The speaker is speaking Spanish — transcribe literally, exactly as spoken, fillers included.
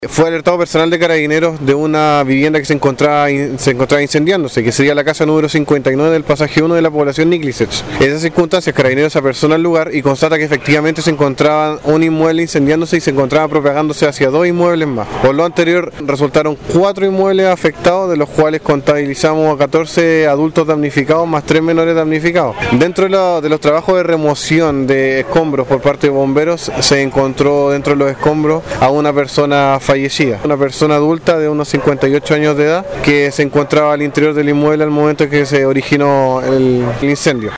Fue alertado personal de Carabineros de una vivienda que se encontraba, se encontraba incendiándose, que sería la casa número cincuenta y nueve del pasaje uno de la población Niclisets. En esas circunstancias, Carabineros se apersona al lugar y constata que efectivamente se encontraba un inmueble incendiándose y se encontraba propagándose hacia dos inmuebles más. Por lo anterior, resultaron cuatro inmuebles afectados, de los cuales contabilizamos a catorce adultos damnificados más tres menores damnificados. Dentro de, lo, de los trabajos de remoción de escombros por parte de bomberos, se encontró dentro de los escombros a una persona fallecida, una persona adulta de unos cincuenta y ocho años de edad que se encontraba al interior del inmueble al momento en que se originó el, el incendio.